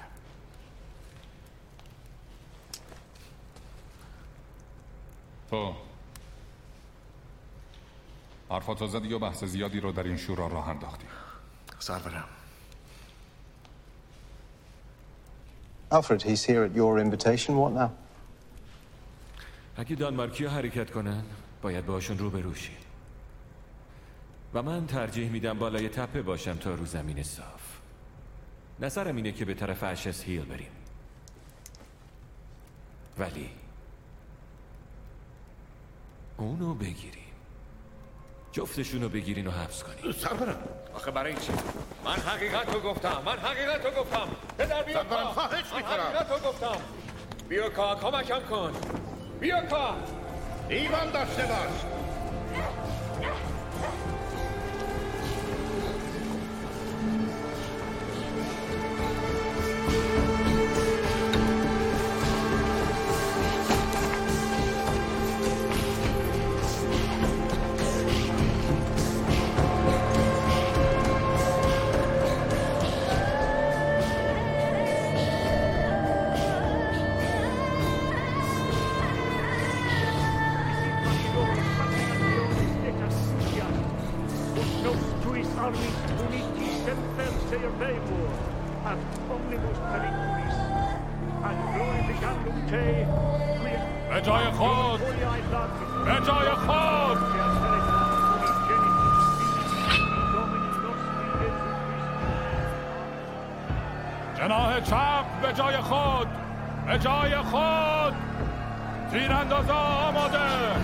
تو حرفاتو زدی و بحث زیادی رو در این شورا راه انداختی. سرورم Alfred, he's here at your invitation. What now? اگه دانمارکی‌ها حرکت کنن باید باشون رو به روشی و من ترجیح میدم بالای تپه باشم تا رو زمین صاف. نظرم اینه که به طرف اشس هیل بریم، ولی اونو بگیریم، جفتشونو بگیرین و حبس کنین. سرورم آخه برای چی؟ من حقیقت رو گفتم من حقیقت رو گفتم پدر بیا سرورم خواهش میکنم. من حقیقت رو گفتم. بیا کا کمکم کن. بیا کا ایمان داشته باش. به جای خود به جای خود جناح چپ به جای خود به جای خود تیراندازا آماده.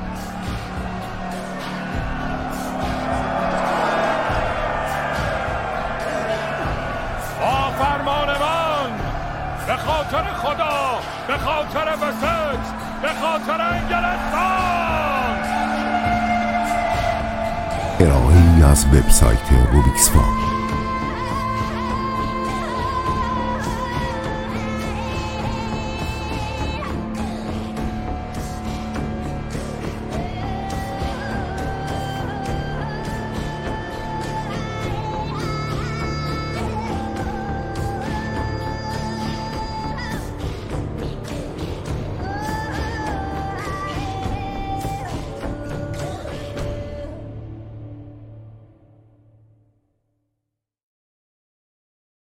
با فرمان من به خاطر خدا به خاطر وسکس به خاطر انگلستان. ارائه‌ای از وبسایت روبیکس فار.